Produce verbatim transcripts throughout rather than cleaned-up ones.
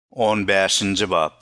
on beşinci bab.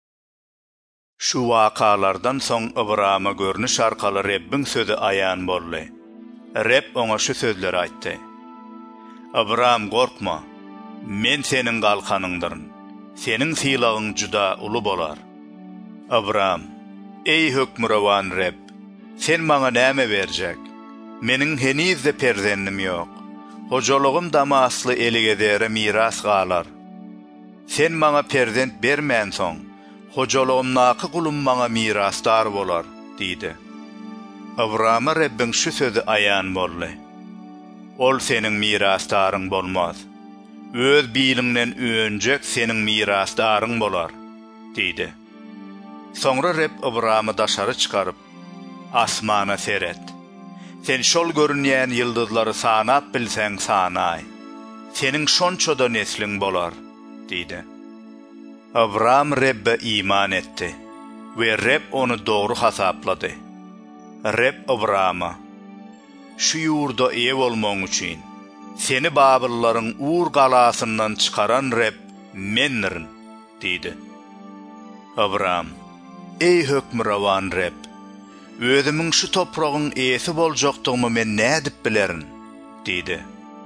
Şu wakalardan soň Ibrahima görnüş arkaly Rebbin sözü aýan boldy. Reb oňa şu sözleri aýtdy. Ibrahim, gorkma. Men senin galkanyňdyryn. Senin sylagyň juda uly bolar. Ibrahim, ey hökmürawan Reb, sen maňa näme berjek? Meniň henizde perzendim ýok. Hojolugym Damasly eligedere miras galar. Sen maňa perzent bermän soň, hojolugym naky kulum maňa mirasdar bolar, diýdi. Ibrahima Rebbin şu sözü aýan boldy. Ol seniň mirasdaryň bolmaz. Öz biliňden öňjek seniň mirasdaryň bolar, diýdi. Soňra Reb Ibrahimy daşary çykaryp asmana seret. Sen şol görünýän ýyldızlary sanap bilseň sanaý. Seniň şonçoda nesliň bolar, diýdi. Abraham Rebbe iman etdi we Reb onu dogry hasaplady. Reb Abrahama, şu ýurda ew bolmaň üçin seni Babyllaryň Ur galasyndan çykaran Reb mennirin, diýdi. Abraham, ey hökmürawan Reb, özümiň şu topragyň eýesi boljakdygymy men nädip bilerin, diýdi.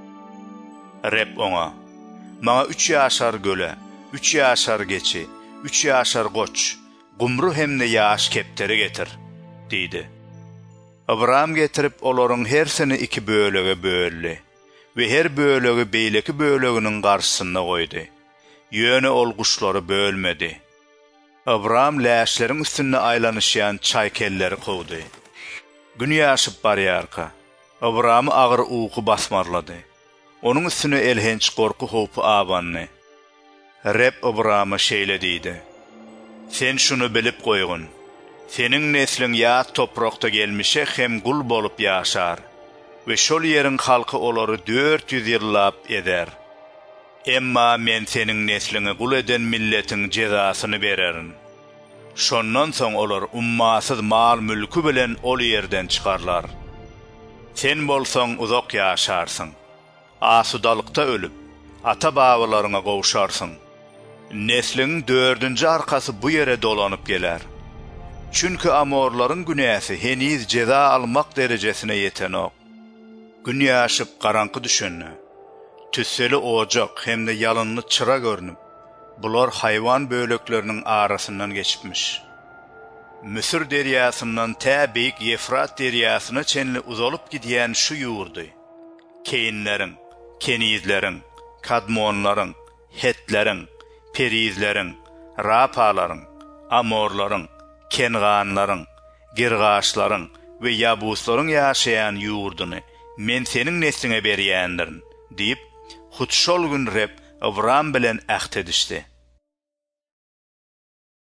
Reb oňa, maňa üç ýaşar göle, üç ýaşar geçi, üç ýaşar goç, gumru hemde ýaş kepteri getir, diýdi. Abraham getirip olaryň hersini iki bölege böldi we her bölegi beýleki böleginiň garşysynda goýdy. Ýöne ol guşlary bölmedi. Abraham läşleriň üstünde aýlanyşýan çaý kelleri kowdy. Gün ýaşyp barýarka. Abraham agyr uýky basmarlady. Onuň üstüne elhenç gorku howpy abandy. Reb Abrahama şeýle diýdi. Sen şunu bilip goýgun. Seniň nesliň ýat toprakda gelmişe hem gul bolup ýaşar we şol ýeriň halky olary dört ýüz ýyllap eder. Emma men seniň nesliňi gul eden milletiň jezasyny bererin. Şondan soň olar ummasyz mal mülkü bilen ol ýerden çykarlar. Sen bolsaň uzak ýaşarsyň. Asudalykda ölüp, ata babalarına gowşarsyň. Nesliň dördünji arkasy bu ýere dolanyp geler. Çünkü amorlaryň günäsi heniz jeza almak derejesine ýetenok. Gün ýaşyp garanky düşenni. Tüsseli ojak hemde ýalynly çıra görnüp, bular haýwan bölekleriniň arasyndan geçipmiş. Müsir derýasyndan tä beýik Efrat derýasyna çenli uzalyp gidýän şu ýurdy. Keýinleriň, Kenizleriň, Kadmonlaryň, Hetleriň, Perizleriň, Rapalaryň, Amorlaryň, Kenganlaryň, Girgaşlaryň we Yabuslaryň ýaşaýan ýurduny men seniň nesliňe berýändirin, diýip hut şol gün Reb Abraham bilen ähd edişdi.